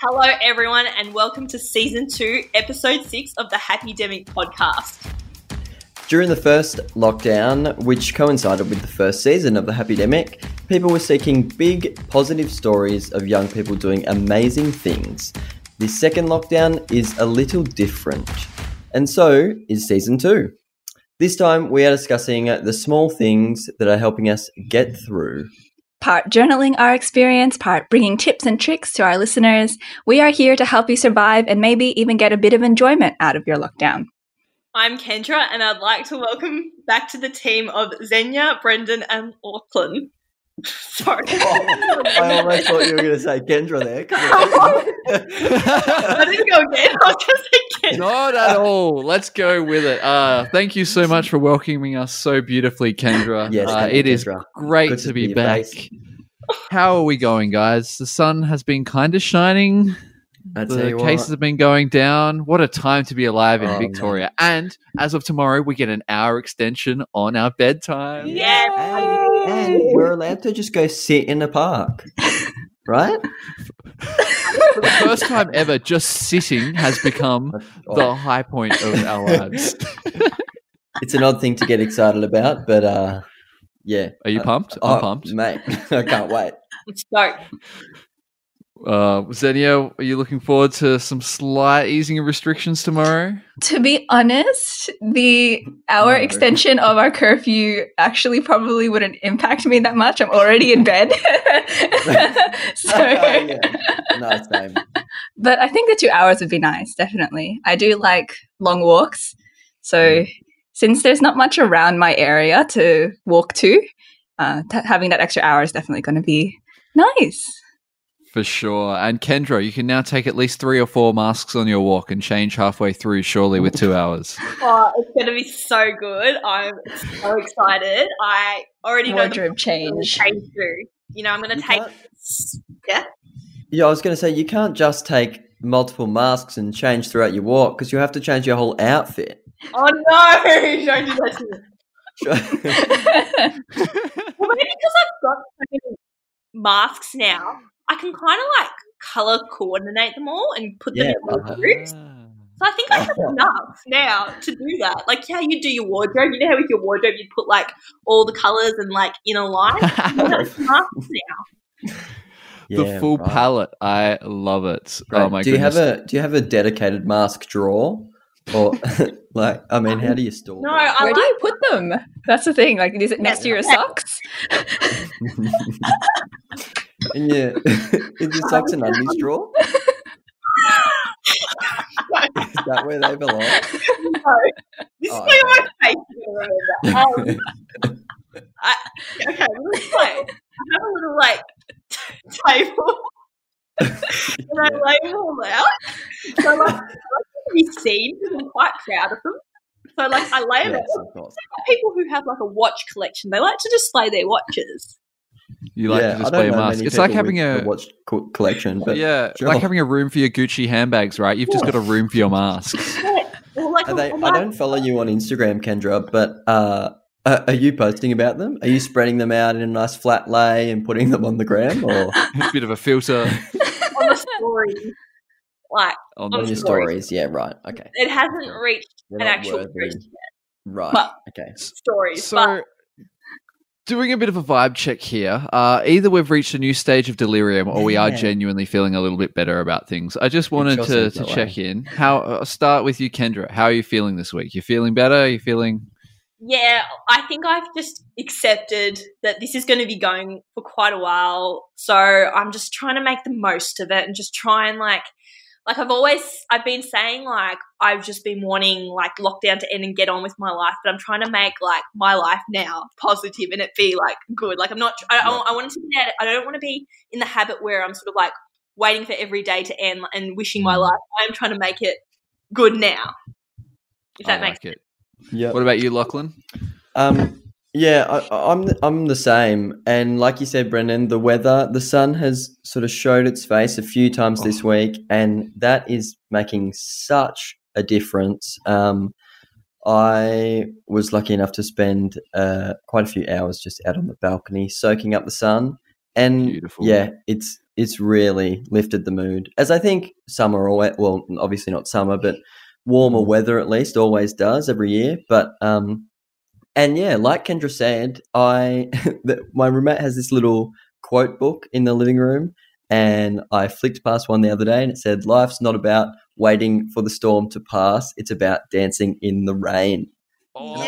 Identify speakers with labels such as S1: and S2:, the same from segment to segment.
S1: Hello, everyone, and welcome to Season 2, Episode 6 of the Happydemic podcast.
S2: During the first lockdown, which coincided with the first season of the Happydemic, people were seeking big, positive stories of young people doing amazing things. This second lockdown is a little different, and so is Season 2. This time, we are discussing the small things that are helping us get through.
S3: Part journaling our experience, part bringing tips and tricks to our listeners. We are here to help you survive and maybe even get a bit of enjoyment out of your lockdown.
S1: I'm Kendra, and I'd like to welcome back to the team of Xenia, Brendan, and Lachlan. Sorry.
S2: I almost thought you were going to say Kendra there.
S1: I didn't go again. I was going to say Kendra.
S4: Not at all. Let's go with it. Thank you so much for welcoming us so beautifully, Kendra.
S2: Yes,
S4: it is
S2: Kendra.
S4: great
S2: Good
S4: to be
S2: see your
S4: back.
S2: face.
S4: How are we going, guys? The sun has been kind of shining.
S2: I tell
S4: The
S2: you
S4: cases
S2: what.
S4: have been going down. What a time to be alive in
S2: Oh,
S4: Victoria. And as of tomorrow, we get an hour extension on our bedtime.
S1: Yeah.
S2: And we're allowed to just go sit in a park, right?
S4: For the first time ever, just sitting has become the high point of our lives.
S2: It's an odd thing to get excited about, but yeah.
S4: Are you pumped? I'm pumped.
S2: Mate, I can't wait.
S1: Let's go.
S4: Xenia, are you looking forward to some slight easing of restrictions tomorrow?
S3: To be honest, the hour
S2: No.
S3: extension of our curfew actually probably wouldn't impact me that much. I'm already in bed.
S2: Yeah. No, same.
S3: But I think the 2 hours would be nice, definitely. I do like long walks. So since there's not much around my area to walk to, having that extra hour is definitely going to be nice.
S4: For sure. And Kendra, you can now take at least 3 or 4 masks on your walk and change halfway through, surely, with 2 hours.
S1: Oh, it's going to be so good. I'm so excited. I already know
S3: Wardrobe change.
S1: change through. You know, I'm going to
S2: You
S1: take...
S2: can't-
S1: Yeah?
S2: Yeah, I was going to say, you can't just take multiple masks and change throughout your walk because you have to change your whole outfit.
S1: Oh, no! Don't do that to me. Well, maybe because I've got so many masks now, I can kind of like colour coordinate them all and put them
S2: Yeah,
S1: in little groups. So I think I have enough now to do that. Like, yeah, you do your wardrobe. You know how with your wardrobe you put like all the colours and like in a line? You have masks now.
S4: The
S2: Yeah,
S4: full
S2: right.
S4: palette. I love it.
S2: Right.
S4: Oh, my
S2: do you
S4: goodness.
S2: have a dedicated mask drawer? Or, like, I mean, how do you store
S1: No,
S2: them?
S1: I
S3: Where
S1: like
S3: do you put them? That's the thing. Like, is it next to your socks?
S2: in your socks and undies drawer? Is that where they belong?
S1: this
S2: Oh,
S1: is where my face is going to remember. Okay, let's play. I have a little like table and I lay them all out. So like, I like to be seen because I'm quite proud of them. So like I lay them
S2: Yes,
S1: out.
S2: of course.
S1: People who have like a watch collection, they like to display their watches.
S4: You like to
S2: I
S4: display
S2: don't
S4: a
S2: know
S4: mask.
S2: many
S4: It's like
S2: people
S4: having
S2: with
S4: a...
S2: watch collection, but
S4: yeah,
S2: sure.
S4: like having a room for your Gucci handbags, right? You've just got a room for your masks.
S1: Or like
S2: I don't follow you on Instagram, Kendra, but are you posting about them? Are you spreading them out in a nice flat lay and putting them on the gram, or
S4: A bit of a filter
S1: on the story. Like
S4: on
S2: on
S4: the
S2: your
S1: stories.
S2: stories? Yeah, right. Okay,
S1: it hasn't reached
S2: They're
S1: an
S2: not
S1: actual
S2: worthy.
S1: post yet.
S2: right.
S1: But-
S2: Okay.
S1: Stories.
S4: So, doing a bit of a vibe check here. Either we've reached a new stage of delirium, or we are
S2: Yeah.
S4: genuinely feeling a little bit better about things. I just wanted
S2: sure
S4: to
S2: seems that
S4: check
S2: way.
S4: in. I'll start with you, Kendra. How are you feeling this week? You feeling better? Are you feeling?
S1: Yeah, I think I've just accepted that this is going to be going for quite a while. So I'm just trying to make the most of it and just try and like I've been saying like I've just been wanting like lockdown to end and get on with my life, but I'm trying to make like my life now positive and it be like good. Like I want it to be, I don't want to be in the habit where I'm sort of like waiting for every day to end and wishing my life. I'm trying to make it good now. If that makes
S4: it.
S2: Yeah.
S4: What about you, Lachlan?
S2: Yeah, I'm the same. And like you said, Brendan, the sun has sort of showed its face a few times this week, and that is making such a difference. I was lucky enough to spend quite a few hours just out on the balcony soaking up the sun, And
S4: Beautiful.
S2: yeah, it's really lifted the mood. As I think summer, or well, obviously not summer, but warmer weather at least always does every year. But and yeah, like Kendra said, my roommate has this little quote book in the living room, and I flicked past one the other day, and it said, "Life's not about waiting for the storm to pass; it's about dancing in the rain."
S4: Oh,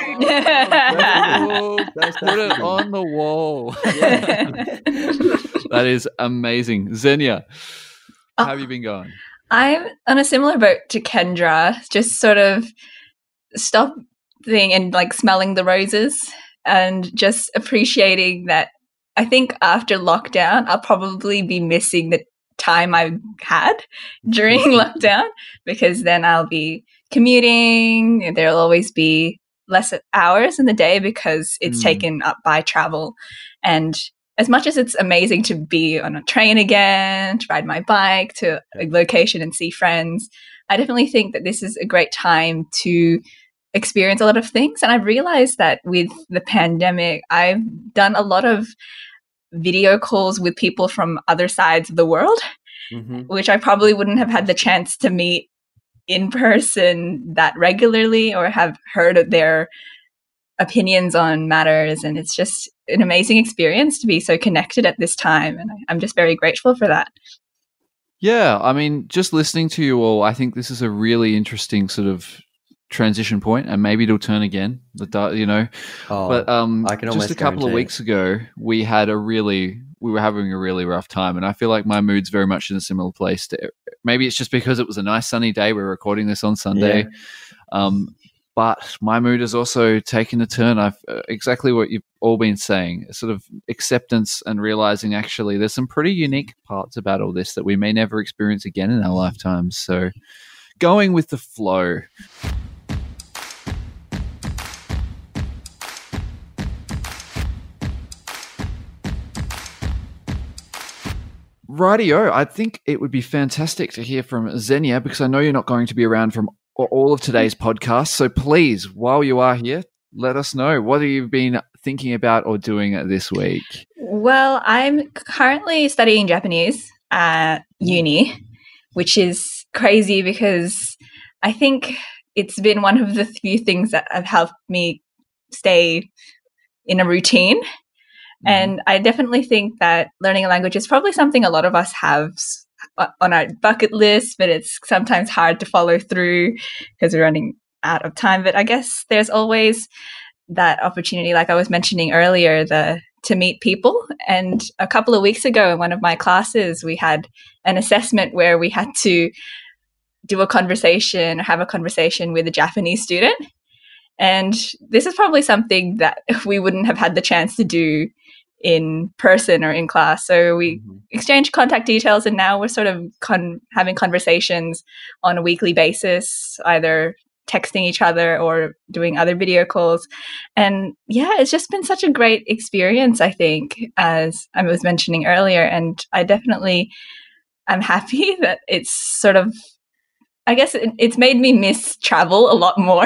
S2: That's
S4: put it
S2: fitting.
S4: on the wall.
S2: Yeah.
S4: That is amazing. Xenia, how have you been going?
S3: I'm on a similar boat to Kendra, just sort of stopping and like smelling the roses and just appreciating that. I think after lockdown, I'll probably be missing the time I had during lockdown, because then I'll be commuting. There'll always be less hours in the day because it's taken up by travel. And as much as it's amazing to be on a train again, to ride my bike to a location and see friends, I definitely think that this is a great time to experience a lot of things. And I've realized that with the pandemic, I've done a lot of video calls with people from other sides of the world, which I probably wouldn't have had the chance to meet in person that regularly or have heard of their opinions on matters. And it's just an amazing experience to be so connected at this time. And I'm just very grateful for that.
S4: Yeah, I mean, just listening to you all, I think this is a really interesting sort of transition point, and maybe it'll turn again. But
S2: I can
S4: just a couple of weeks ago, we were having a really rough time, and I feel like my mood's very much in a similar place. Maybe it's just because it was a nice sunny day. We're recording this on Sunday, but my mood has also taken a turn. Exactly what you've all been saying, sort of acceptance and realizing actually there's some pretty unique parts about all this that we may never experience again in our lifetimes. So going with the flow. Rightio, I think it would be fantastic to hear from Xenia, because I know you're not going to be around from all of today's podcast. So please, while you are here, let us know, what have you been thinking about or doing this week?
S3: Well, I'm currently studying Japanese at uni, which is crazy because I think it's been one of the few things that have helped me stay in a routine. And I definitely think that learning a language is probably something a lot of us have on our bucket list, but it's sometimes hard to follow through because we're running out of time. But I guess there's always that opportunity, like I was mentioning earlier, to meet people. And a couple of weeks ago in one of my classes, we had an assessment where we had to do a conversation, have a conversation with a Japanese student. And this is probably something that we wouldn't have had the chance to do in person or in class. So we exchanged contact details, and now we're sort of having conversations on a weekly basis, either texting each other or doing other video calls. And yeah, it's just been such a great experience, I think, as I was mentioning earlier. And I'm happy that it's sort of, I guess it's made me miss travel a lot more,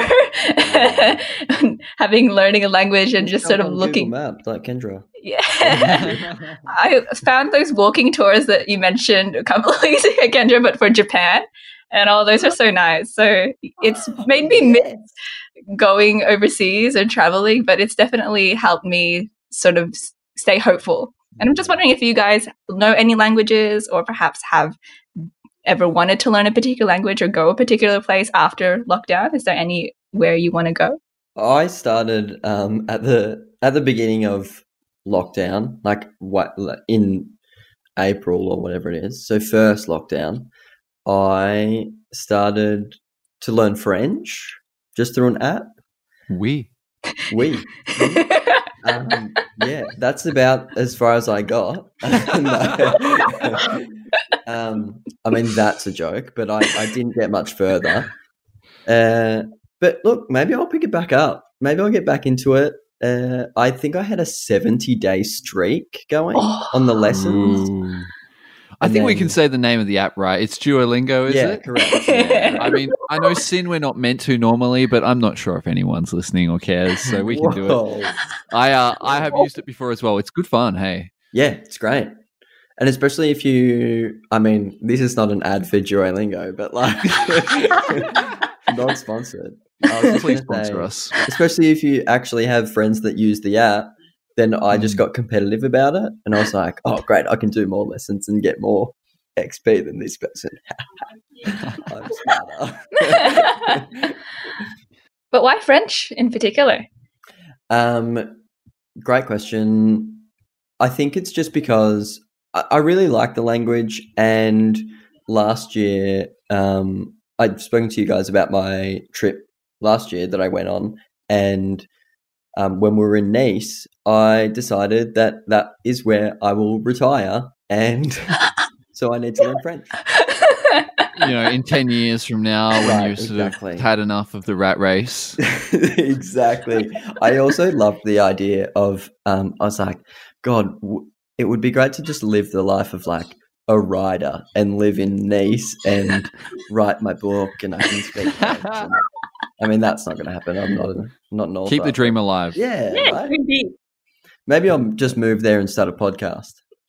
S3: learning a language and just sort of looking.
S2: Google Maps, like Kendra.
S3: Yeah. I found those walking tours that you mentioned a couple of weeks ago, Kendra, but for Japan. And all those are so nice. So it's made me miss going overseas and traveling, but it's definitely helped me sort of stay hopeful. And I'm just wondering if you guys know any languages, or perhaps have ever wanted to learn a particular language or go a particular place after lockdown. Is there anywhere you want to go?
S2: I started at the beginning of lockdown, like in April or whatever it is. So first lockdown, I started to learn French just through an app.
S4: Oui.
S2: Yeah, that's about as far as I got. I mean, that's a joke, but I didn't get much further. But look, maybe I'll pick it back up. Maybe I'll get back into it. I think I had a 70-day streak going on the lessons.
S4: Ooh. I think we can say the name of the app, right? It's Duolingo, is it?
S2: Yeah, correct. Yeah.
S4: I mean, I know Sin we're not meant to normally, but I'm not sure if anyone's listening or cares, so we can do it. I have used it before as well. It's good fun, hey.
S2: Yeah, it's great. And especially if you, I mean, this is not an ad for Duolingo, but like, not sponsored.
S4: Please sponsor us.
S2: Especially if you actually have friends that use the app, then I just got competitive about it. And I was like, oh, great, I can do more lessons and get more XP than this person. I'm smarter.
S3: But why French in particular?
S2: Great question. I think it's just because I really like the language, and last year I'd spoken to you guys about my trip last year that I went on, and when we were in Nice, I decided that is where I will retire, and so I need to learn French.
S4: In 10 years from now, when you've sort of had enough of the rat race.
S2: Exactly. I also loved the idea of, I was like, God, it would be great to just live the life of like a writer and live in Nice and write my book, and I can speak French. I mean, that's not going to happen. I'm not an author.
S4: Keep the dream alive.
S2: Yeah. Right? Maybe I'll just move there and start a podcast.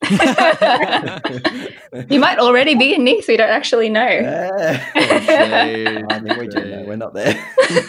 S3: You might already be in Nice. We don't actually know.
S2: Yeah. I mean, we do know. We're not there.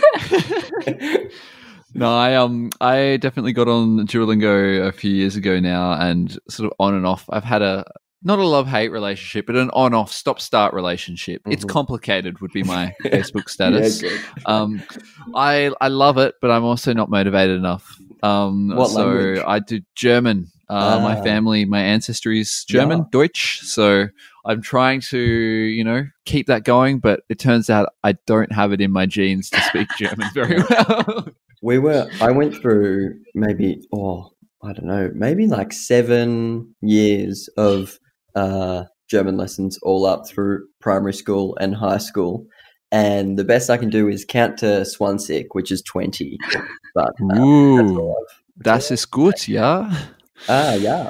S4: No, I definitely got on Duolingo a few years ago now, and sort of on and off. I've had not a love-hate relationship, but an on-off, stop-start relationship. Mm-hmm. It's complicated would be my Facebook status. I love it, but I'm also not motivated enough.
S2: What language?
S4: I do German. My ancestry is German, Deutsch. So I'm trying to, keep that going, but it turns out I don't have it in my genes to speak German very well.
S2: I went through maybe like 7 years of German lessons all up through primary school and high school. And the best I can do is count to 20, which is 20. But
S4: das ist gut, ja.
S2: Yeah.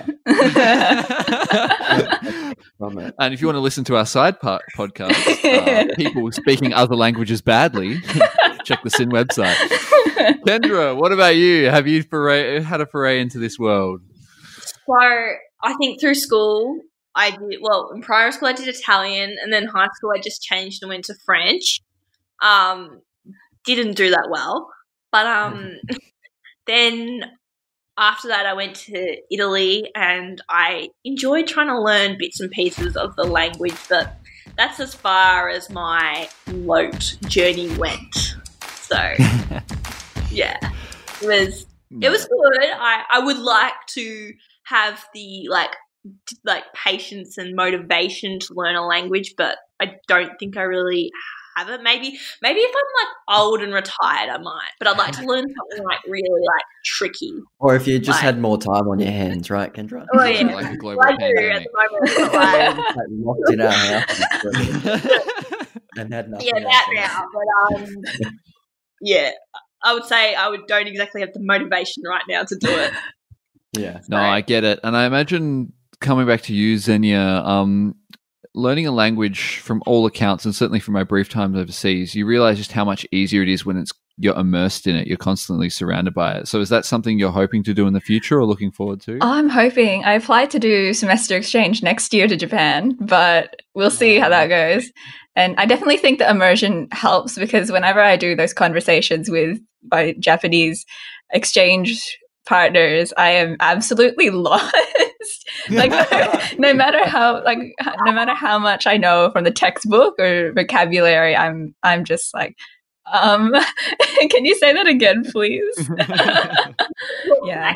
S4: And if you want to listen to our side podcast, people speaking other languages badly, check the SYN website. Kendra, what about you? Have you had a foray into this world?
S1: So I think through school, in primary school I did Italian, and then high school I just changed and went to French. Didn't do that well. But then after that I went to Italy, and I enjoyed trying to learn bits and pieces of the language, but that's as far as my LOTE journey went. So yeah, it was good. I would like to have the like patience and motivation to learn a language, but I don't think I really have it. Maybe if I'm like old and retired, I might. But I'd like to learn something like really like tricky.
S2: Or if you just had more time on your hands, right, Kendra?
S1: Oh yeah,
S4: like a global pandemic.
S1: At the moment,
S2: locked in our house and had nothing.
S1: Yeah, that now. But yeah, I would say don't exactly have the motivation right now to do it.
S2: Yeah.
S4: No, I get it. And I imagine coming back to you, Xenia, learning a language from all accounts, and certainly from my brief times overseas, you realize just how much easier it is when you're immersed in it. You're constantly surrounded by it. So is that something you're hoping to do in the future or looking forward to?
S3: I'm hoping. I applied to do semester exchange next year to Japan, but we'll see how that goes. And I definitely think the immersion helps, because whenever I do those conversations with my Japanese exchange partners, I am absolutely lost. Like no matter how much I know from the textbook or vocabulary, I'm just like, can you say that again, please? Yeah.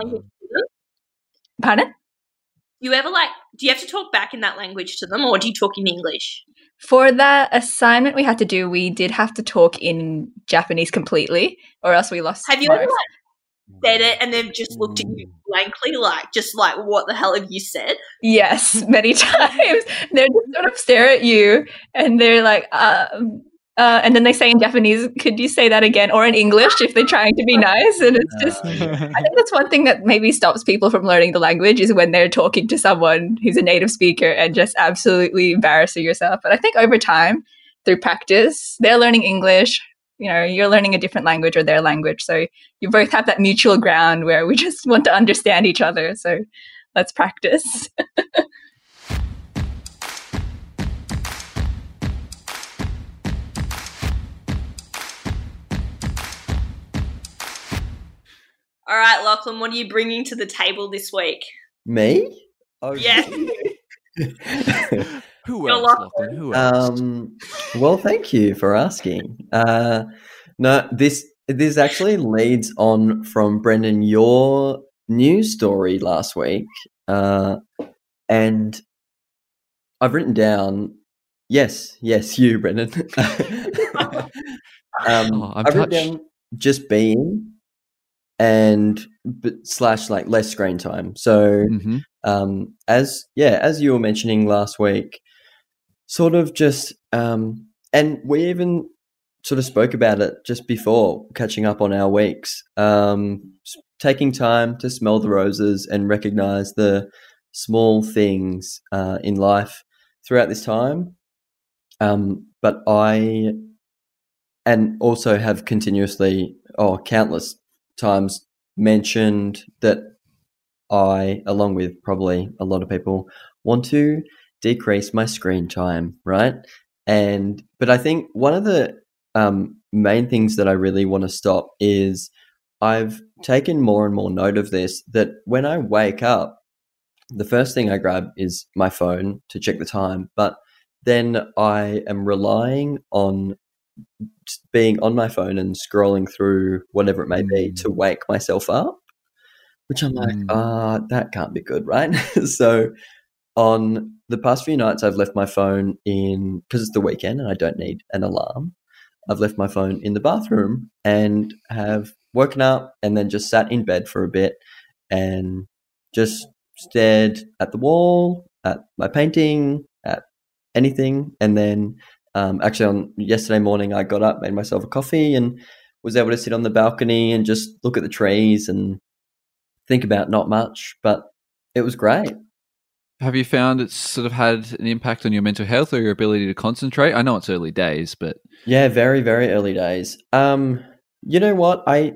S3: Pardon?
S1: Do you have to talk back in that language to them, or do you talk in English?
S3: For that assignment we had to do, we did have to talk in Japanese completely, or else we lost.
S1: Have you ever said it and then just looked at you blankly, like what the hell have you said?
S3: Yes, many times. They're just sort of stare at you, and they're like, and then they say in Japanese, could you say that again? Or in English if they're trying to be nice. And it's just, I think that's one thing that maybe stops people from learning the language, is when they're talking to someone who's a native speaker and just absolutely embarrassing yourself. But I think over time, through practice, they're learning English, you're learning a different language or their language. So you both have that mutual ground where we just want to understand each other. So let's practice.
S1: All right, Lachlan, what are you bringing to the table this week?
S2: Me? Oh,
S1: yeah.
S4: Who else, Lachlan? Who else?
S2: Well, thank you for asking. No, this actually leads on from Brendan, your news story last week, and I've written down. Yes, you, Brendan. I've written down just being and / like less screen time. So, as you were mentioning last week, sort of just, and we even sort of spoke about it just before catching up on our weeks, taking time to smell the roses and recognize the small things in life throughout this time. But I, and also have continuously, countless times mentioned that I, along with probably a lot of people, want to decrease my screen time, right? But I think one of the main things that I really want to stop is I've taken more and more note of this, that when I wake up, the first thing I grab is my phone to check the time, but then I am relying on being on my phone and scrolling through whatever it may be to wake myself up, which I'm like, that can't be good, right? So on the past few nights, I've left my phone in, because it's the weekend and I don't need an alarm, I've left my phone in the bathroom and have woken up and then just sat in bed for a bit and just stared at the wall, at my painting, at anything. And then actually on yesterday morning, I got up, made myself a coffee and was able to sit on the balcony and just look at the trees and think about not much, but it was great.
S4: Have you found it's sort of had an impact on your mental health or your ability to concentrate? I know it's early days, but...
S2: Yeah, very, very early days. You know what? I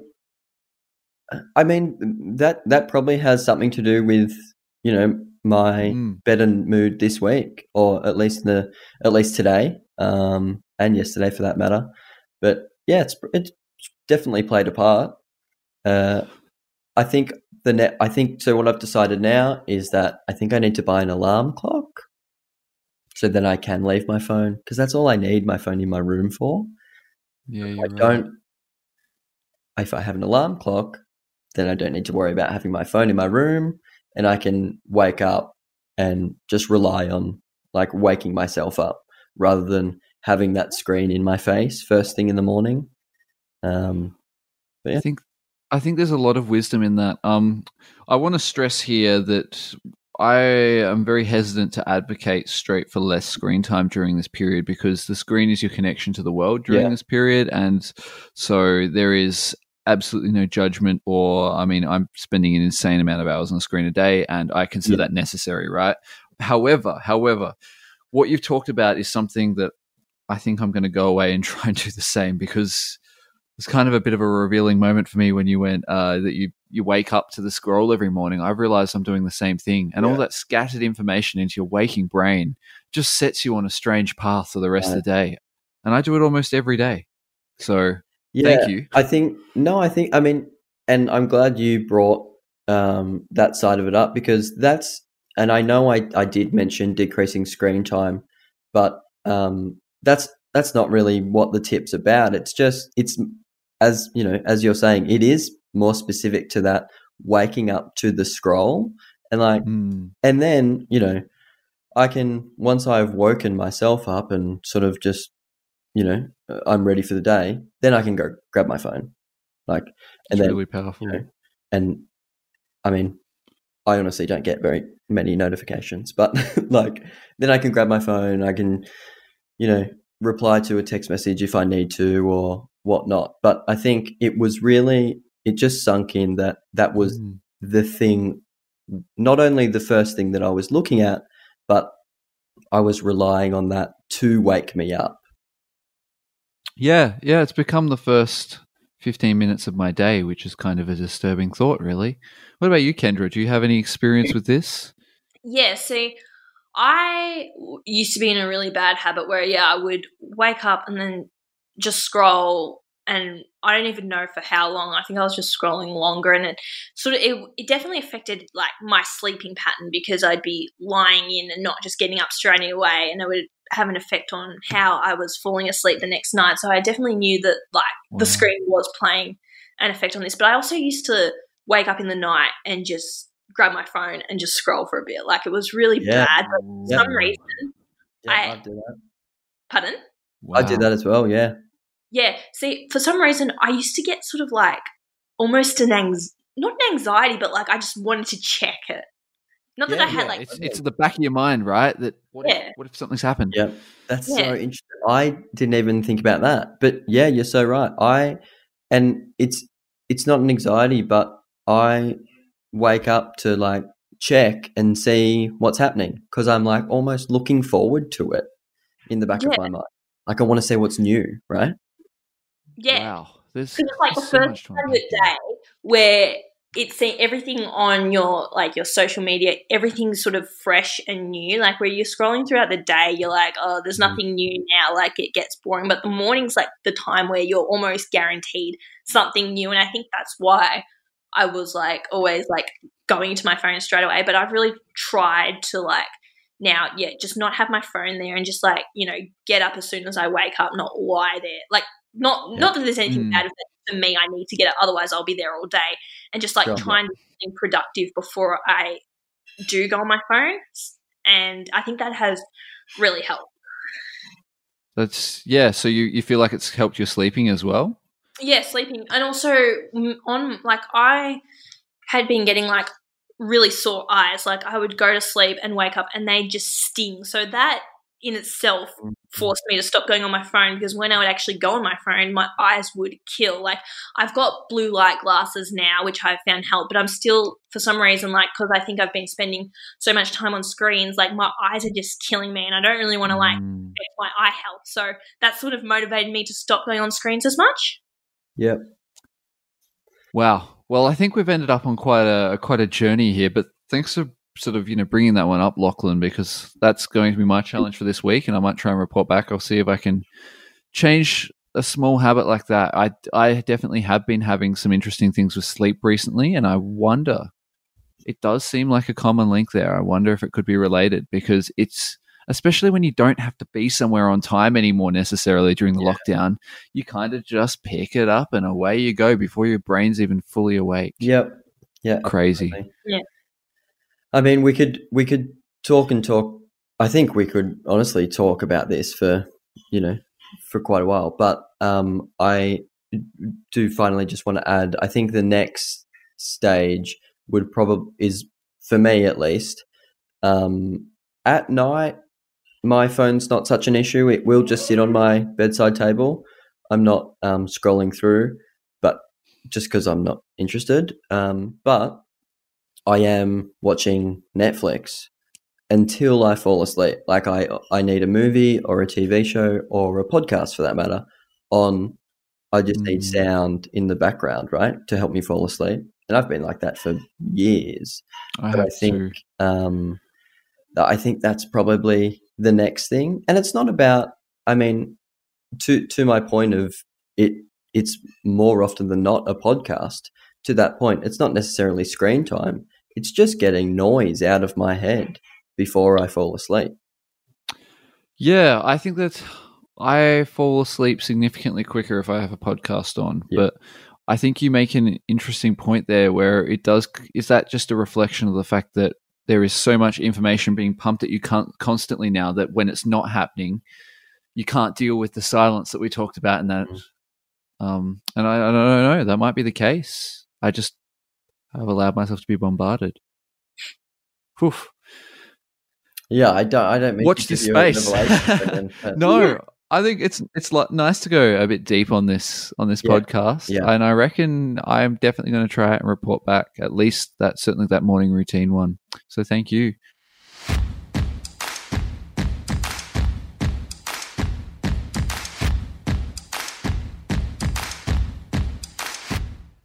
S2: mean, that probably has something to do with, my better mood this week, or at least today, and yesterday for that matter. But yeah, it's definitely played a part. I think so. What I've decided now is that I think I need to buy an alarm clock, so then I can leave my phone, because that's all I need my phone in my room for.
S4: Yeah, you're right.
S2: If I have an alarm clock, then I don't need to worry about having my phone in my room, and I can wake up and just rely on like waking myself up rather than having that screen in my face first thing in the morning. But yeah.
S4: I think there's a lot of wisdom in that. I want to stress here that I am very hesitant to advocate straight for less screen time during this period, because the screen is your connection to the world during this period. And so there is absolutely no judgment, I'm spending an insane amount of hours on the screen a day, and I consider that necessary, right? However, what you've talked about is something that I think I'm going to go away and try and do the same, because it's kind of a bit of a revealing moment for me when you went that you wake up to the scroll every morning. I've realized I'm doing the same thing, and all that scattered information into your waking brain just sets you on a strange path for the rest of the day. And I do it almost every day. So thank you.
S2: I mean, and I'm glad you brought that side of it up, because and I know I did mention decreasing screen time, but that's not really what the tip's about. It's as you're saying, it is more specific to that waking up to the scroll, and and then, I can, once I've woken myself up and sort of just, I'm ready for the day, then I can go grab my phone.
S4: It's really powerful.
S2: And I mean, I honestly don't get very many notifications, but then I can grab my phone, I can, reply to a text message if I need to or whatnot. But I think it just sunk in that was the thing, not only the first thing that I was looking at, but I was relying on that to wake me up.
S4: Yeah, it's become the first 15 minutes of my day, which is kind of a disturbing thought, really. What about you, Kendra? Do you have any experience with this?
S1: Yeah, see, I used to be in a really bad habit where, I would wake up and then just scroll, and I don't even know for how long. I think I was just scrolling longer, and it definitely affected like my sleeping pattern, because I'd be lying in and not just getting up straight away, and it would have an effect on how I was falling asleep the next night. So I definitely knew that the screen was playing an effect on this. But I also used to wake up in the night and just grab my phone and just scroll for a bit. Like, it was really bad, but for some reason
S2: I do that.
S1: Pardon?
S2: Wow. I did that as well, yeah.
S1: Yeah. See, for some reason I used to get sort of like almost not an anxiety, but like I just wanted to check it. Not that I had like...
S4: It's at the back of your mind, right? That what if something's happened?
S2: Yeah, that's so interesting. I didn't even think about that. But yeah, you're so right. It's not an anxiety, but I wake up to like check and see what's happening, because I'm like almost looking forward to it in the back of my mind. Like, I want to see what's new, right?
S1: Yeah.
S4: Wow.
S1: Because it's like the first time of the day where it's everything on your social media, everything's sort of fresh and new. Like, where you're scrolling throughout the day, you're like, oh, there's nothing new now. Like, it gets boring. But the morning's like the time where you're almost guaranteed something new. And I think that's why I was like always like going to my phone straight away. But I've really tried to like now, just not have my phone there, and just like, get up as soon as I wake up, not lie there. Like, not that there's anything bad with it. For me, I need to get it, otherwise I'll be there all day, and just like try and do something productive before I do go on my phone. And I think that has really helped.
S4: So you feel like it's helped your sleeping as well?
S1: Yeah, sleeping. And also on, like, I had been getting like really sore eyes. Like, I would go to sleep and wake up and they just sting. So that in itself forced me to stop going on my phone, because when I would actually go on my phone, my eyes would kill. Like, I've got blue light glasses now, which I've found help, but I'm still, for some reason, like, because I think I've been spending so much time on screens, like, my eyes are just killing me, and I don't really want to like affect my eye health. So that sort of motivated me to stop going on screens as much.
S2: Yep.
S4: Wow. Well, I think we've ended up on quite a journey here, but thanks for sort of, bringing that one up, Lachlan, because that's going to be my challenge for this week, and I might try and report back. I'll see if I can change a small habit like that. I definitely have been having some interesting things with sleep recently, and I wonder, it does seem like a common link there. I wonder if it could be related, because it's, especially when you don't have to be somewhere on time anymore necessarily during the lockdown, you kind of just pick it up and away you go before your brain's even fully awake.
S2: Yep. Yeah.
S4: Crazy.
S2: Absolutely. Yeah. I mean, we could talk and talk. I think we could honestly talk about this for quite a while. But I do finally just want to add, I think the next stage is, for me at least, at night, my phone's not such an issue. It will just sit on my bedside table. I'm not scrolling through, but just because I'm not interested. But I am watching Netflix until I fall asleep. Like, I need a movie or a TV show or a podcast, for that matter, on. I just need sound in the background, right, to help me fall asleep. And I've been like that for years. I think that's probably the next thing. And it's not about, I mean, to my point of it's more often than not a podcast. To that point, it's not necessarily screen time. It's just getting noise out of my head before I fall asleep.
S4: Yeah, I think that I fall asleep significantly quicker if I have a podcast on. Yep. But I think you make an interesting point there where it does. Is that just a reflection of the fact that there is so much information being pumped at you constantly now that when it's not happening, you can't deal with the silence that we talked about in that. And I don't know. That might be the case. I've allowed myself to be bombarded. Oof.
S2: Yeah, I don't mean
S4: watch
S2: to
S4: this
S2: give
S4: space.
S2: You a revelation,
S4: No, I think it's nice to go a bit deep on this podcast.
S2: Yeah.
S4: And I reckon I'm definitely going to try it and report back, at least certainly that morning routine one. So thank you.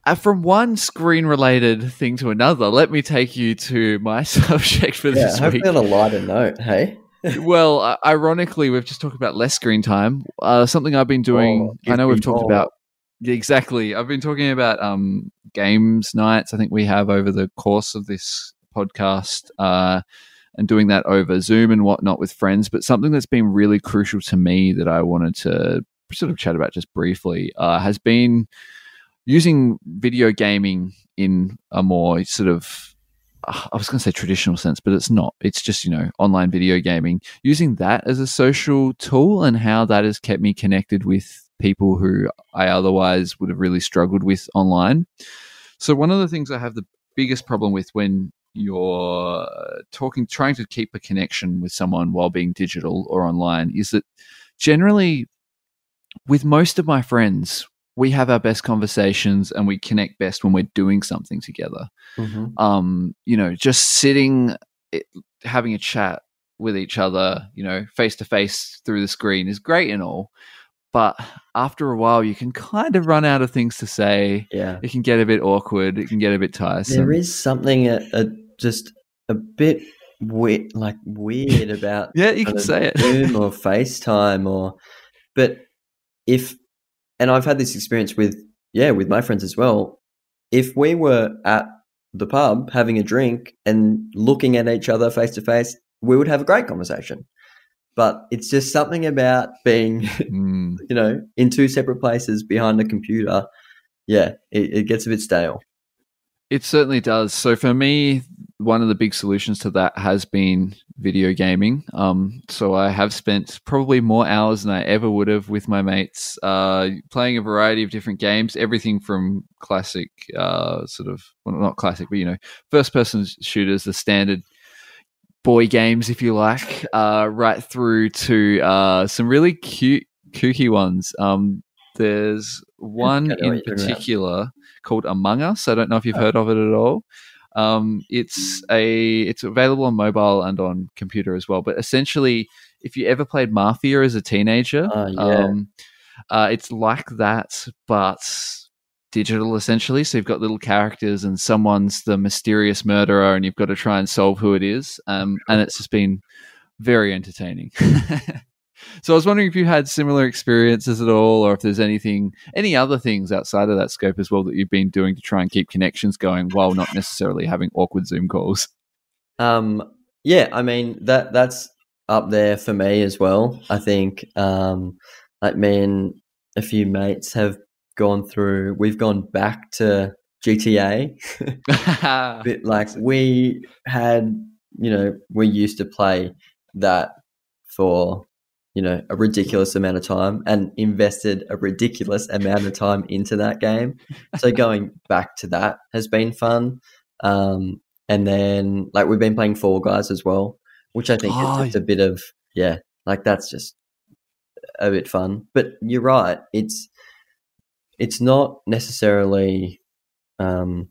S4: From one screen-related thing to another, let me take you to my subject for this week.
S2: Hopefully on a lighter note, hey?
S4: Well, ironically, we've just talked about less screen time. Something I've been doing, I know we've talked about, exactly. I've been talking about games nights I think we have over the course of this podcast and doing that over Zoom and whatnot with friends. But something that's been really crucial to me that I wanted to sort of chat about just briefly has been using video gaming in a more sort of, I was going to say traditional sense, but it's not. It's just, online video gaming, using that as a social tool and how that has kept me connected with people who I otherwise would have really struggled with online. So one of the things I have the biggest problem with when you're trying to keep a connection with someone while being digital or online is that generally with most of my friends, we have our best conversations and we connect best when we're doing something together. Mm-hmm. Just sitting, having a chat with each other, face to face through the screen is great and all. But after a while, you can kind of run out of things to say.
S2: Yeah.
S4: It can get a bit awkward. It can get a bit tiresome.
S2: There is something just a bit weird about
S4: you can say it.
S2: Zoom or FaceTime but and I've had this experience with my friends as well. If we were at the pub having a drink and looking at each other face to face, we would have a great conversation. But it's just something about being, in two separate places behind a computer. Yeah, it gets a bit stale.
S4: It certainly does. So for me, one of the big solutions to that has been video gaming. So I have spent probably more hours than I ever would have with my mates, playing a variety of different games, everything from classic, not classic, but, first-person shooters, the standard boy games, if you like, right through to some really cute, kooky ones. There's one in particular called Among Us. I don't know if you've heard of it at all. It's available on mobile and on computer as well. But essentially, if you ever played Mafia as a teenager, it's like that, but digital essentially. So you've got little characters and someone's the mysterious murderer and you've got to try and solve who it is. And it's just been very entertaining. So I was wondering if you had similar experiences at all, or if there's any other things outside of that scope as well that you've been doing to try and keep connections going while not necessarily having awkward Zoom calls.
S2: That's up there for me as well. I think like me and a few mates have we've gone back to GTA. But like we used to play that for a ridiculous amount of time and invested a ridiculous amount of time into that game. So going back to that has been fun. And then like we've been playing Fall Guys as well, which I think is just a bit of, that's just a bit fun. But you're right. It's not necessarily, you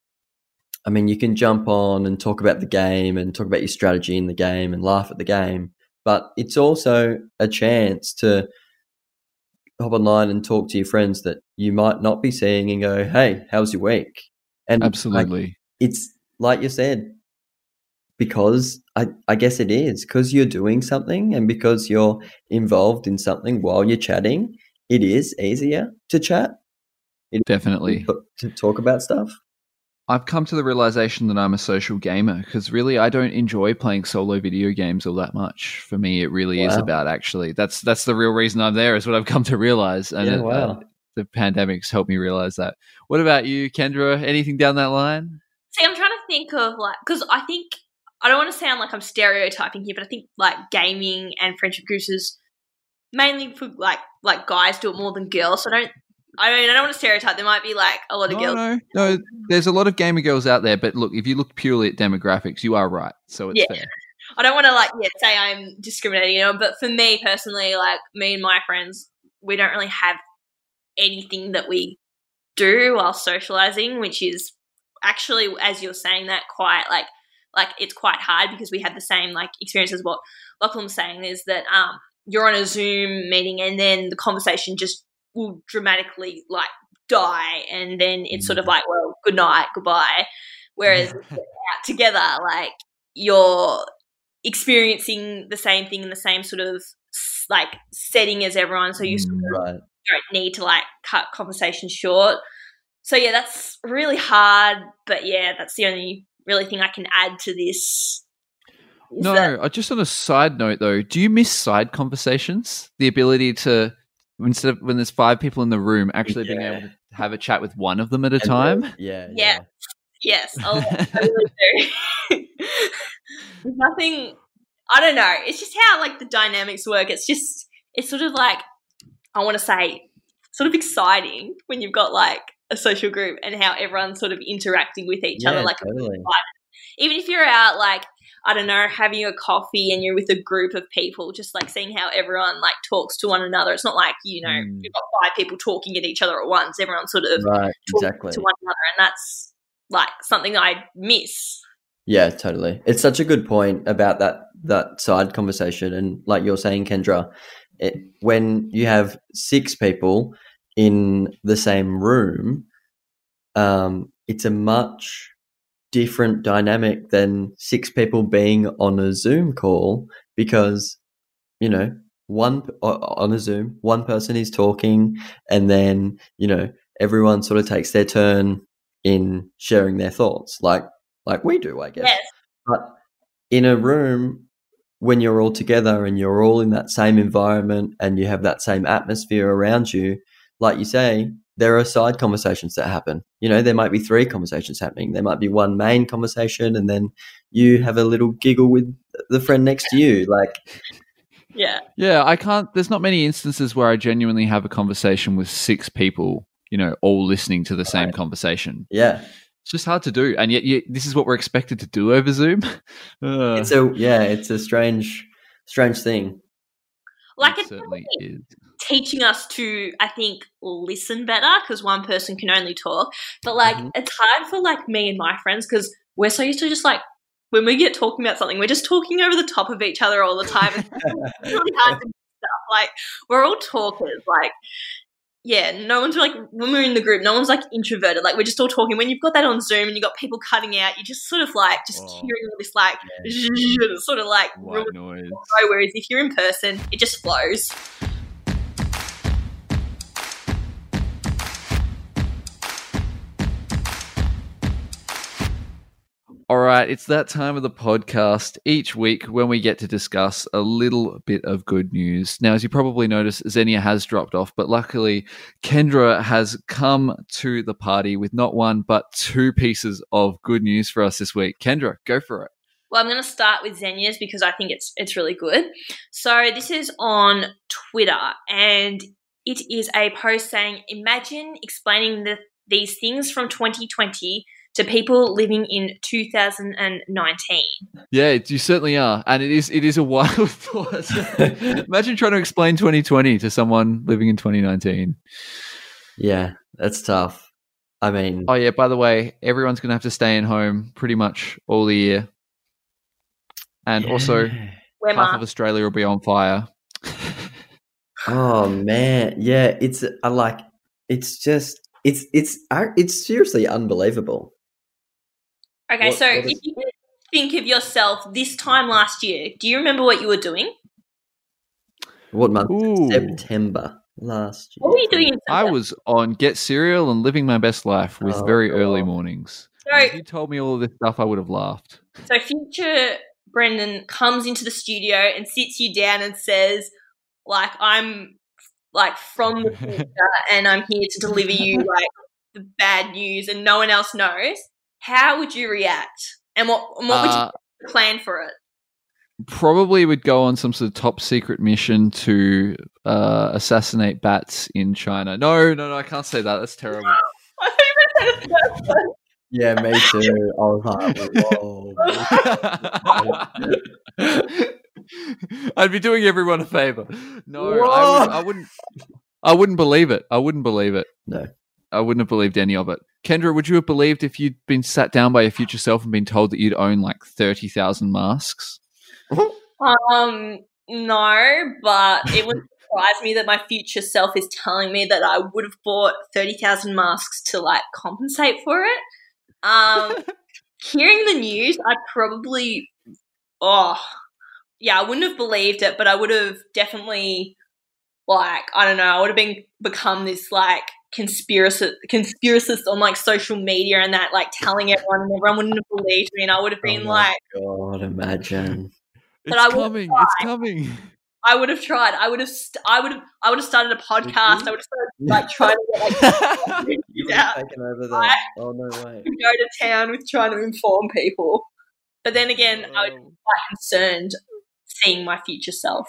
S2: can jump on and talk about the game and talk about your strategy in the game and laugh at the game. But it's also a chance to hop online and talk to your friends that you might not be seeing and go, hey, how's your week? And
S4: absolutely.
S2: It's like you said, because I guess it is because you're doing something and because you're involved in something while you're chatting, it is easier to chat.
S4: Definitely.
S2: To talk about stuff.
S4: I've come to the realization that I'm a social gamer because really I don't enjoy playing solo video games all that much. For me, it really is about actually. That's the real reason I'm there is what I've come to realize. And the pandemic's helped me realize that. What about you, Kendra? Anything down that line?
S1: See, I'm trying to think of because I think I don't want to sound like I'm stereotyping here, but I think like gaming and friendship groups is mainly for like guys do it more than girls. So I don't want to stereotype. There might be like a lot of girls.
S4: No, there's a lot of gamer girls out there. But look, if you look purely at demographics, you are right. So it's fair.
S1: I don't want to say I'm discriminating, but for me personally, like me and my friends, we don't really have anything that we do while socializing, which is actually, as you're saying that, quite like it's quite hard because we have the same like experience as what Lachlan was saying is that you're on a Zoom meeting and then the conversation just will dramatically like die, and then it's sort of like, well, good night, goodbye. Whereas out together, like you're experiencing the same thing in the same sort of like setting as everyone, so you sort of don't need to like cut conversations short. So yeah, that's really hard, but yeah, that's the only really thing I can add to this.
S4: Just on a side note though, do you miss side conversations? The ability to, instead of when there's 5 people in the room, actually being able to have a chat with one of them at a time?
S1: Yes, I really do. Nothing, I don't know. It's just how like the dynamics work. It's sort of like, I want to say, sort of exciting when you've got like a social group and how everyone's sort of interacting with each other. Like,
S2: totally.
S1: Even if you're out like, I don't know, having a coffee and you're with a group of people, just like seeing how everyone like talks to one another. It's not like, you've got 5 people talking at each other at once. Everyone sort of talking to one another, and that's like something that I miss.
S2: Yeah, totally. It's such a good point about that side conversation. And like you're saying, Kendra, when you have 6 people in the same room, it's a much different dynamic than 6 people being on a Zoom call, because, one on a Zoom, one person is talking, and then, everyone sort of takes their turn in sharing their thoughts, like we do, I guess.
S1: Yes.
S2: But in a room, when you're all together and you're all in that same environment and you have that same atmosphere around you, like you say, there are side conversations that happen. There might be 3 conversations happening. There might be one main conversation, and then you have a little giggle with the friend next to you. Like,
S4: yeah, I can't. There's not many instances where I genuinely have a conversation with 6 people, all listening to the same conversation.
S2: Yeah.
S4: It's just hard to do, and yet this is what we're expected to do over Zoom.
S2: It's a strange thing.
S1: Like it certainly is teaching us to, I think, listen better, because one person can only talk. But like, it's hard for like me and my friends, because we're so used to just like, when we get talking about something, we're just talking over the top of each other all the time. It's really hard to do stuff. Like, we're all talkers. Like, yeah, no one's like, when we're in the group, no one's like introverted. Like, we're just all talking. When you've got that on Zoom and you've got people cutting out, you just sort of like hearing all this like sort of like
S4: white noise.
S1: Whereas if you're in person, it just flows.
S4: All right, it's that time of the podcast each week when we get to discuss a little bit of good news. Now, as you probably noticed, Xenia has dropped off, but luckily Kendra has come to the party with not one, but 2 pieces of good news for us this week. Kendra, go for it.
S1: Well, I'm going to start with Xenia's because I think it's really good. So this is on Twitter, and it is a post saying, imagine explaining these things from 2020 to people living in 2019.
S4: Yeah, you certainly are. And it is a wild thought. Imagine trying to explain 2020 to someone living in 2019.
S2: Yeah, that's tough. I mean...
S4: Oh, yeah, by the way, everyone's going to have to stay in home pretty much all the year. And also, half of Australia will be on fire.
S2: Oh, man. Yeah, it's seriously unbelievable.
S1: Okay, if you think of yourself this time last year, do you remember what you were doing?
S2: What month? Ooh. September last year.
S1: What were you doing in September?
S4: I was on Get Cereal and living my best life with very early mornings. So, if you told me all of this stuff, I would have laughed.
S1: So future Brendan comes into the studio and sits you down and says, like, I'm like from the future and I'm here to deliver you like the bad news and no one else knows. How would you react? And what would you plan for it?
S4: Probably would go on some sort of top secret mission to assassinate bats in China. No, I can't say that. That's terrible.
S1: I thought you were going to say the first one.
S2: Yeah, me too. I was
S4: like, whoa. I'd be doing everyone a favor. No, I wouldn't believe it.
S2: No.
S4: I wouldn't have believed any of it. Kendra, would you have believed if you'd been sat down by your future self and been told that you'd own like 30,000 masks?
S1: No, but it was surprise me that my future self is telling me that I would have bought 30,000 masks to like compensate for it. Hearing the news, I probably, I wouldn't have believed it, but I would have definitely, like, I don't know, I would have become this like conspiracist on like social media and that, like telling everyone, and everyone wouldn't have believed me, and I would have been
S2: God, imagine.
S4: It's coming.
S1: I would have tried. I would have started a podcast. I would have started like trying to get like
S2: taken over that. Oh no way.
S1: Go to town with trying to inform people. But then again, I would be quite concerned seeing my future self.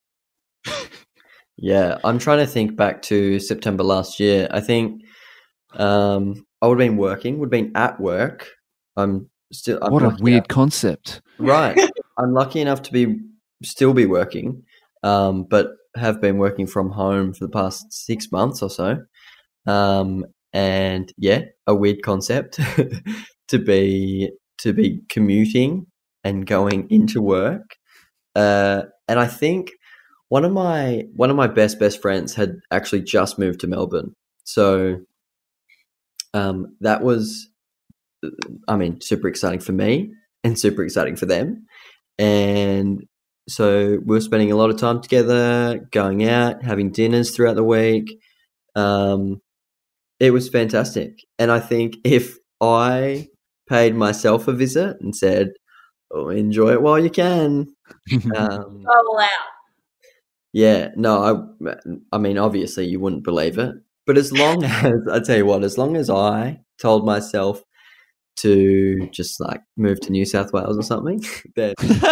S2: Yeah, I'm trying to think back to September last year. I think I would have been at work. I'm
S4: what a weird concept.
S2: Right. I'm lucky enough to still be working, but have been working from home for the past 6 months or so. And yeah, a weird concept to be commuting and going into work. And I think one of my best friends had actually just moved to Melbourne. So that was, super exciting for me and super exciting for them. And so we were spending a lot of time together, going out, having dinners throughout the week. It was fantastic. And I think if I paid myself a visit and said, enjoy it while you can.
S1: Roll out.
S2: Yeah, no, I mean, obviously you wouldn't believe it. But as long as I told myself to just like move to New South Wales or something, then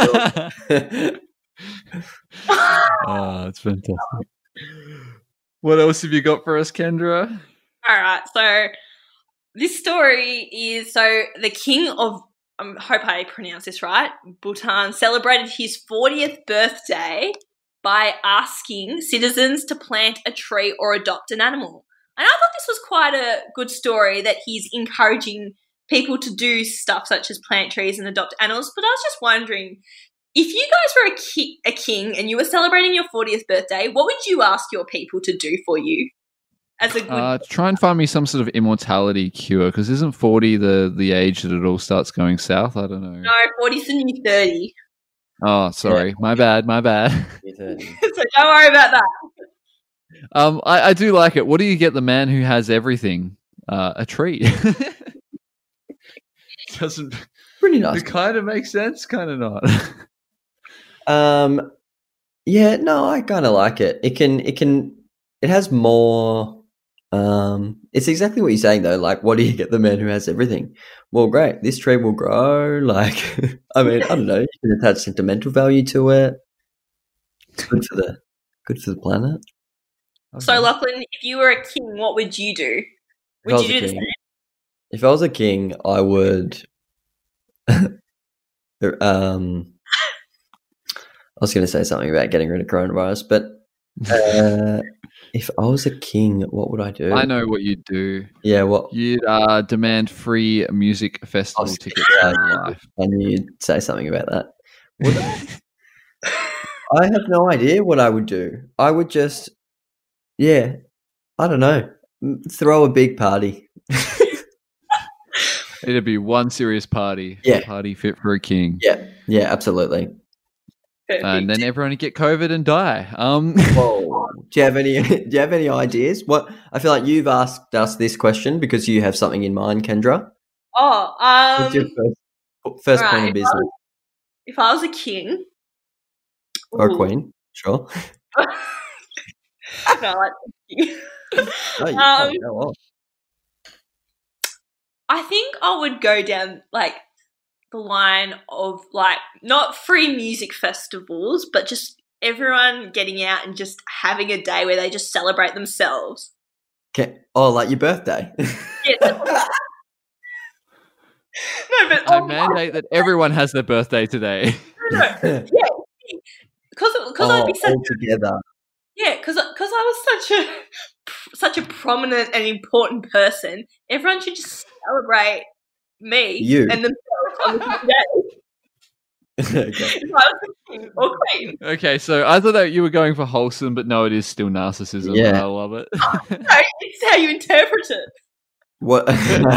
S4: it's fantastic. What else have you got for us, Kendra?
S1: All right, so this story is the king of, I hope I pronounced this right, Bhutan celebrated his 40th birthday by asking citizens to plant a tree or adopt an animal. And I thought this was quite a good story, that he's encouraging people to do stuff such as plant trees and adopt animals. But I was just wondering, if you guys were a king and you were celebrating your 40th birthday, what would you ask your people to do for you? As a good
S4: try and find me some sort of immortality cure, because isn't 40 the age that it all starts going south? I don't know.
S1: No, 40's the new 30.
S4: Oh, sorry. Yeah. My bad.
S1: So don't worry about that.
S4: I do like it. What do you get the man who has everything? A tree. Doesn't
S2: pretty nice.
S4: It kind of makes sense, kind of not.
S2: Yeah, no, I kind of like it. It has more. It's exactly what you're saying though. Like, what do you get the man who has everything? Well, great. This tree will grow. Like, I mean, I don't know. You can attach sentimental value to it. It's good for the planet.
S1: Okay. So, Lachlan, if you were a king, what would you do? Would you do the same?
S2: If I was a king, I would. I was going to say something about getting rid of coronavirus, but if I was a king, what would I do?
S4: I know what you'd do.
S2: Yeah, what?
S4: You'd demand free music festival tickets for life.
S2: I knew you'd say something about that. I have no idea what I would do. I would just, I don't know, throw a big party.
S4: It'd be one serious party.
S2: Yeah.
S4: A party fit for a king.
S2: Yeah, absolutely.
S4: And then everyone would get COVID and die.
S2: Whoa. Do you have any ideas? What, I feel like you've asked us this question because you have something in mind, Kendra.
S1: What's
S2: your first point of business?
S1: If I was a king
S2: or a queen, sure.
S1: No, I like king. I think I would go down like the line of like not free music festivals, but just everyone getting out and just having a day where they just celebrate themselves.
S2: Okay. Oh, like your birthday?
S1: Yeah. No, but
S4: I mandate that everyone has their birthday today.
S1: No. Yeah, because I'd be such
S2: together.
S1: Yeah, because I was such a prominent and important person. Everyone should just celebrate me and themselves on the day.
S2: Okay.
S1: If I was the king or queen.
S4: Okay, so I thought that you were going for wholesome, but no, it is still narcissism.
S2: Yeah.
S4: I love it.
S1: No, it's how you interpret it.
S2: What?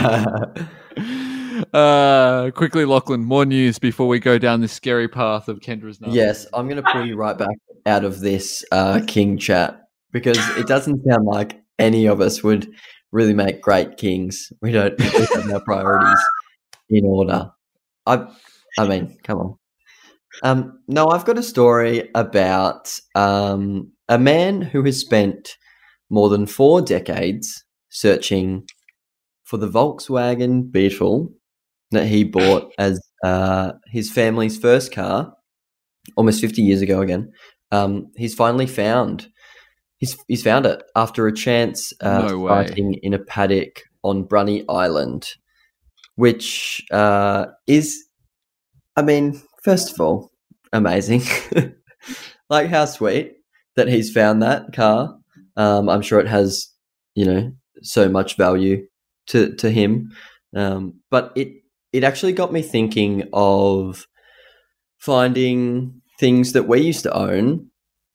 S4: Quickly, Lachlan, more news before we go down this scary path of Kendra's narcissism.
S2: Yes, I'm going to pull you right back out of this king chat because it doesn't sound like any of us would really make great kings. We don't have our priorities in order. I mean, come on. No, I've got a story about a man who has spent more than 4 decades searching for the Volkswagen Beetle that he bought as his family's first car almost 50 years ago again. He's finally found he's found it after a chance sighting in a paddock on Brunny Island, which is, I mean, first of all, amazing. Like, how sweet that he's found that car. I'm sure it has, so much value to him. But it actually got me thinking of finding things that we used to own.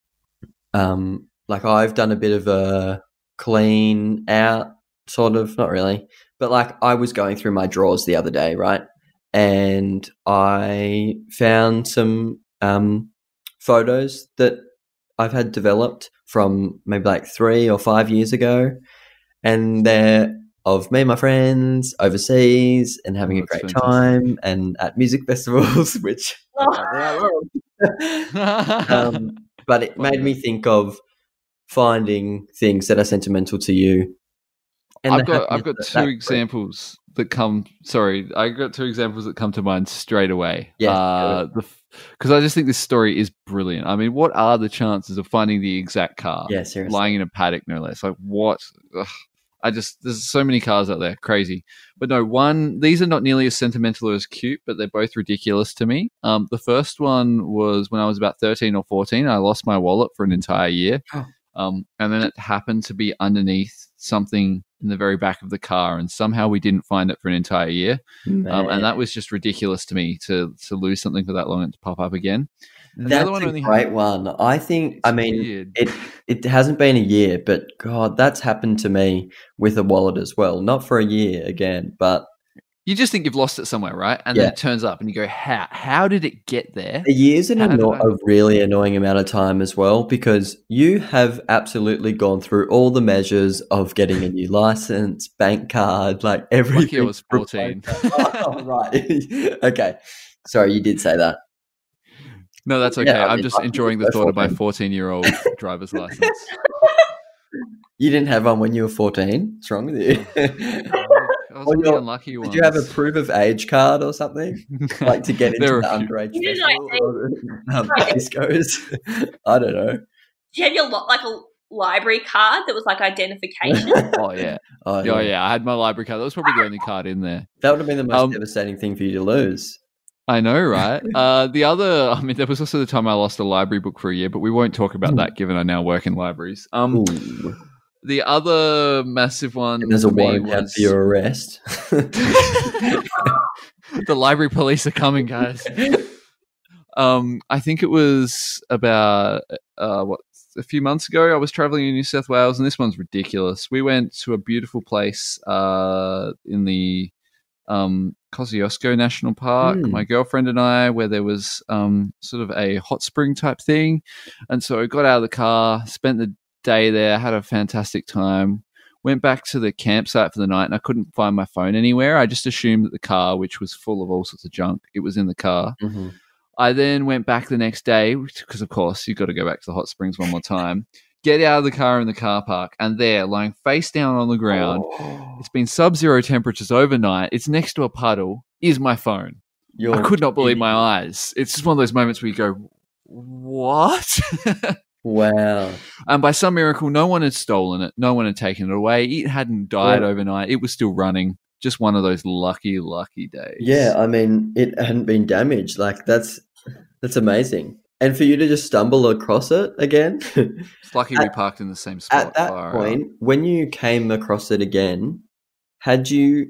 S2: Like, I've done a bit of a clean out, sort of, not really, but like I was going through my drawers the other day, right? And I found some photos that I've had developed from maybe like 3 or 5 years ago, and they're of me and my friends overseas and having a great time and at music festivals, which but it made me think of finding things that are sentimental to you. And
S4: I've got two examples that come. Sorry, I got 2 examples that come to mind straight away.
S2: Yeah,
S4: because I just think this story is brilliant. I mean, what are the chances of finding the exact car?
S2: Yeah, seriously,
S4: lying in a paddock, no less. Like, what? Ugh. There's so many cars out there, crazy. But no, these are not nearly as sentimental or as cute, but they're both ridiculous to me. The first one was when I was about 13 or 14. I lost my wallet for an entire year. And then it happened to be underneath something in the very back of the car, and somehow we didn't find it for an entire year. And that was just ridiculous to me to lose something for that long and to pop up again. And
S2: that's a great one. I think, weird. It hasn't been a year, but God, that's happened to me with a wallet as well. Not for a year again, but
S4: you just think you've lost it somewhere, right? And then it turns up and you go, how did it get there?
S2: A year's a really annoying amount of time as well, because you have absolutely gone through all the measures of getting a new license, bank card, like everything.
S4: Lucky I was 14.
S2: Oh, right. Okay. Sorry, you did say that.
S4: No, that's okay. Yeah, I'm just enjoying the thought of my 14-year-old driver's license.
S2: You didn't have one when you were 14? What's wrong with you?
S4: I was really unlucky once.
S2: Did you have a proof of age card or something? Like to get into the underage discos? I don't know.
S1: Did you have your like a library card that was like identification?
S4: Oh yeah. I had my library card. That was probably the only card in there.
S2: That would have been the most devastating thing for you to lose.
S4: I know, right? There was also the time I lost a library book for a year, but we won't talk about that given I now work in libraries. The other massive one,
S2: and there's a warrant out for your arrest.
S4: The library police are coming, guys. I think it was about a few months ago. I was traveling in New South Wales, and this one's ridiculous. We went to a beautiful place in the Kosciuszko National Park, my girlfriend and I, where there was sort of a hot spring type thing. And so I got out of the car, spent the day there, had a fantastic time, went back to the campsite for the night, and I couldn't find my phone anywhere. I just assumed that the car, which was full of all sorts of junk, it was in the car. Mm-hmm. I then went back the next day, because of course you've got to go back to the hot springs one more time, get out of the car in the car park, and there, lying face down on the ground, it's been sub-zero temperatures overnight, it's next to a puddle, is my phone. I could not believe my eyes. It's just one of those moments where you go, what?
S2: Wow.
S4: And by some miracle, no one had stolen it. No one had taken it away. It hadn't died overnight. It was still running. Just one of those lucky days.
S2: Yeah, I mean, it hadn't been damaged. Like, that's amazing. And for you to just stumble across it again.
S4: It's lucky we parked in the same spot.
S2: At that point, when you came across it again, had you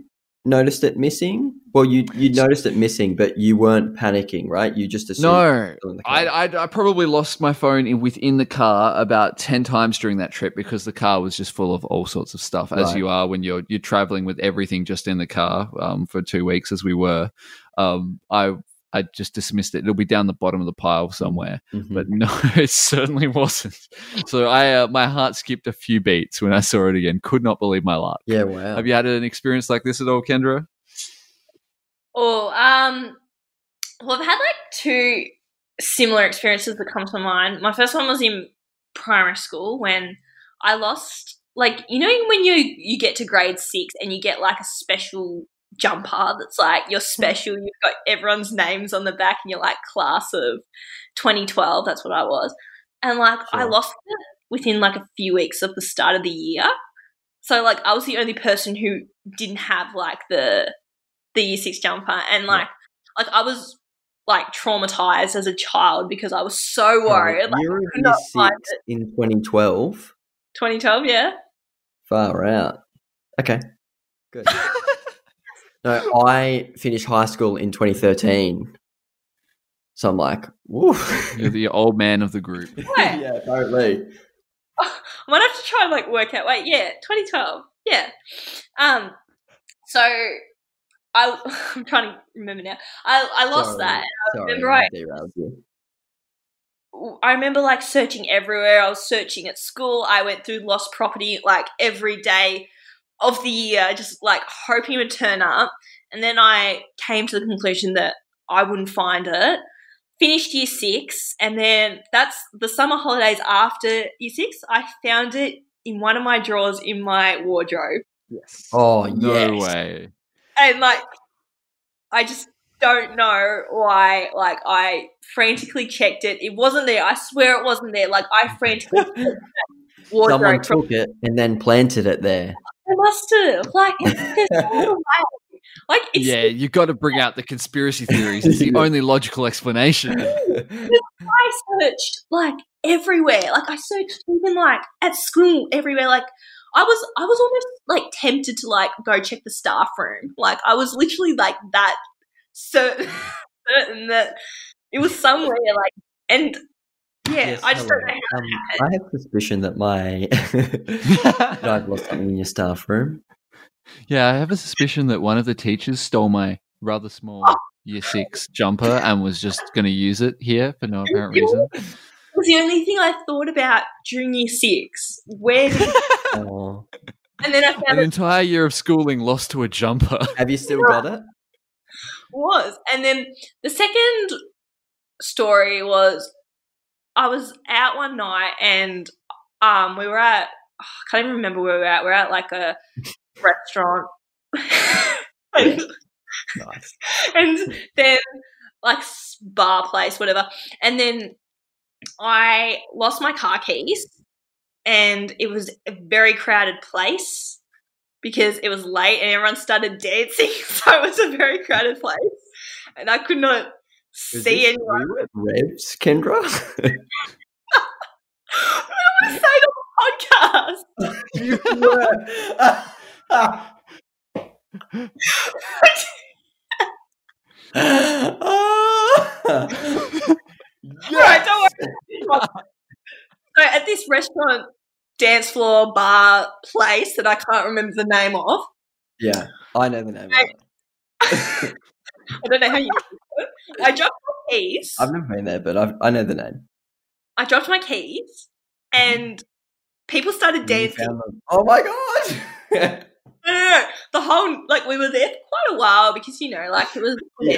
S2: noticed it missing? Well, you noticed it missing, but you weren't panicking, right? You just assumed.
S4: No, I probably lost my phone within the car about 10 times during that trip because the car was just full of all sorts of stuff, as you are when you're traveling with everything just in the car for 2 weeks, as we were. I just dismissed it. It'll be down the bottom of the pile somewhere. Mm-hmm. But no, it certainly wasn't. So my heart skipped a few beats when I saw it again. Could not believe my luck.
S2: Yeah, wow.
S4: Have you had an experience like this at all, Kendra?
S1: Well, I've had like 2 similar experiences that come to mind. My first one was in primary school when I lost, like, you know, when you get to grade 6 and you get like a special jumper that's like you're special, you've got everyone's names on the back and you're like class of 2012, that's what I was. And like I lost it within like a few weeks of the start of the year. So like I was the only person who didn't have like the year 6 jumper, and like I was like traumatized as a child because I was so worried. Like,
S2: you were in year 6 in 2012?
S1: 2012, yeah.
S2: Far out. Okay, good. No, I finished high school in 2013. So I'm like, woo.
S4: You're the old man of the group.
S2: Yeah, totally.
S1: I might have to try and like work out. Wait, yeah, 2012. Yeah. So I'm trying to remember now. I lost that. I remember like searching everywhere. I was searching at school. I went through lost property like every day of the year, just like hoping it would turn up. And then I came to the conclusion that I wouldn't find it. Finished year 6, and then that's the summer holidays after year 6. I found it in one of my drawers in my wardrobe.
S2: Yes. Oh,
S4: no way.
S1: And like, I just don't know why. Like, I frantically checked it. It wasn't there. I swear it wasn't there. Like, I frantically checked that wardrobe.
S2: Someone took it and then planted it there.
S1: I must have. Like, there's no way. Like, it's
S4: you got to bring out the conspiracy theories. It's the only logical explanation.
S1: I searched like everywhere. Like, I searched even like at school everywhere. Like, I was almost like tempted to like go check the staff room. Like, I was literally like that certain that it was somewhere. Like, and yeah, yes, I just don't know how that happened.
S2: I have suspicion that I've lost something in your staff room.
S4: Yeah, I have a suspicion that one of the teachers stole my rather small year 6 jumper and was just going to use it here for no apparent reason.
S1: It was the only thing I thought about during year 6. Where did
S2: oh.
S1: And then I found
S4: an entire year of schooling lost to a jumper.
S2: Have you still got it?
S1: Was. And then the second story was I was out one night and we were at I can't even remember where we were at. We're at like a restaurant.
S2: Nice.
S1: And then like bar place, whatever. And then I lost my car keys and it was a very crowded place because it was late and everyone started dancing. So it was a very crowded place and I could not see anyone.
S2: You at Revs, Kendra?
S1: I want to say it on the podcast.
S2: You were.
S1: Alright, don't worry. So at this restaurant, dance floor, bar place that I can't remember the name of.
S2: Yeah, I know the name of it.
S1: I don't know how you do it. I dropped my keys.
S2: I've never been there, but I know the name.
S1: I dropped my keys and people started dancing.
S2: Oh my god!
S1: No. The whole, like, we were there for quite a while because, you know, like, it was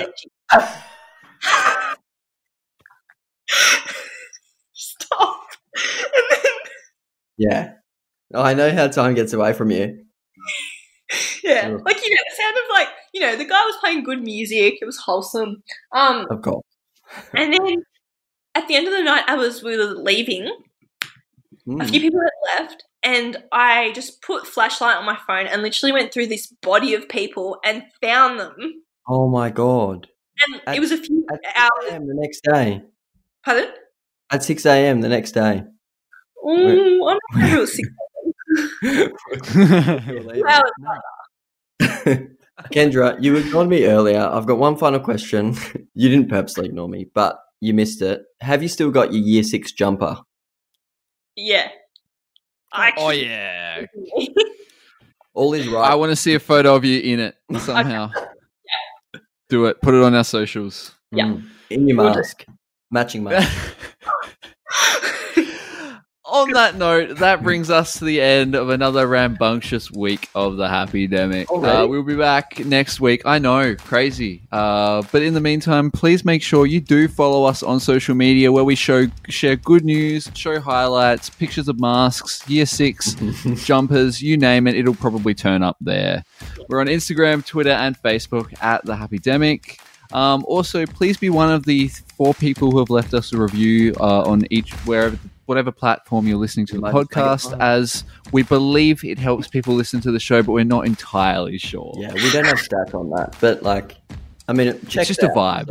S1: Stop. And then
S2: yeah. Oh, I know how time gets away from you.
S1: Yeah. Like, you know, the sound of, like, you know, the guy was playing good music. It was wholesome.
S2: Of course.
S1: And then at the end of the night, we were leaving. A few people had left. And I just put flashlight on my phone and literally went through this body of people and found them.
S2: Oh, my God.
S1: And it was a few hours.
S2: The next day.
S1: Pardon?
S2: At 6 a.m. the next day.
S1: I'm not sure it was 6 a.m. 2 hours later.
S2: Kendra, you ignored me earlier. I've got one final question. You didn't purposely ignore me, but you missed it. Have you still got your year 6 jumper?
S1: Yeah.
S4: Oh, yeah.
S2: All is right.
S4: I want to see a photo of you in it somehow. Okay. Yeah. Do it. Put it on our socials.
S1: Yeah.
S2: In your mask. Matching mask.
S4: On that note, that brings us to the end of another rambunctious week of the Happy-demic. We'll be back next week. I know, crazy. But in the meantime, please make sure you do follow us on social media where we share good news, show highlights, pictures of masks, year 6, jumpers, you name it. It'll probably turn up there. We're on Instagram, Twitter, and Facebook at the Happy-demic. Also, please be one of the 4 people who have left us a review on whatever platform you're listening to the podcast, as we believe it helps people listen to the show, but we're not entirely sure.
S2: Yeah, we don't have stats on that, but it's
S4: just a vibe.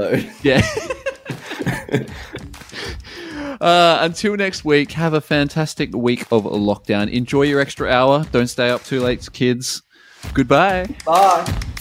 S4: So. Yeah. Until next week, have a fantastic week of lockdown. Enjoy your extra hour. Don't stay up too late, kids. Goodbye.
S2: Bye.